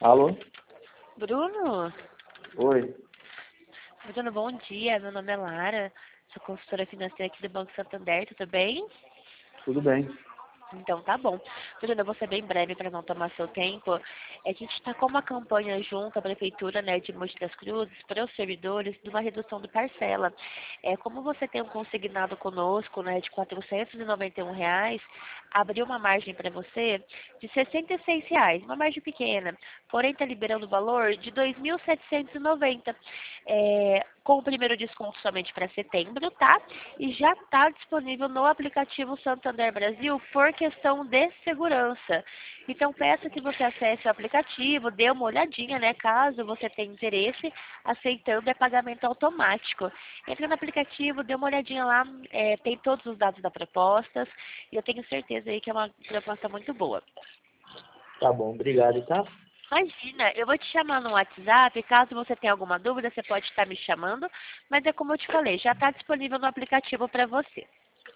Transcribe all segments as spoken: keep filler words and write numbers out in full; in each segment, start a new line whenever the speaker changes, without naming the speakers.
Alô?
Bruno?
Oi.
Bruno, bom dia. Meu nome é Lara. Sou consultora financeira aqui do Banco Santander. Tudo bem?
Tudo bem.
Então tá bom. Bruno, eu vou ser bem breve para não tomar seu tempo. A gente está com uma campanha junto à Prefeitura, né, de Mogi das Cruzes para os servidores de uma redução de parcela. É, como você tem um consignado conosco, né, de quatrocentos e noventa e um reais, abriu uma margem para você de sessenta e seis reais, uma margem pequena. Porém, está liberando o valor de dois mil setecentos e noventa. É, com o primeiro desconto somente para setembro, tá? E já está disponível no aplicativo Santander Brasil por questão de segurança. Então, peço que você acesse o aplicativo, dê uma olhadinha, né? Caso você tenha interesse, aceitando é pagamento automático. Entre no aplicativo, dê uma olhadinha lá, é, tem todos os dados da proposta e eu tenho certeza aí que é uma proposta muito boa.
Tá bom, obrigado, tá?
Imagina, eu vou te chamar no WhatsApp, caso você tenha alguma dúvida, você pode estar me chamando, mas é como eu te falei, já está disponível no aplicativo para você.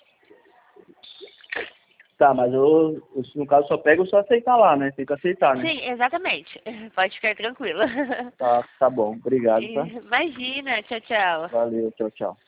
Tá, mas eu, eu, no caso, só pego só aceitar lá, né? Tem que aceitar, né?
Sim, exatamente. Pode ficar tranquila.
Tá, tá bom, obrigado, tá?
Imagina, tchau, tchau.
Valeu, tchau, tchau.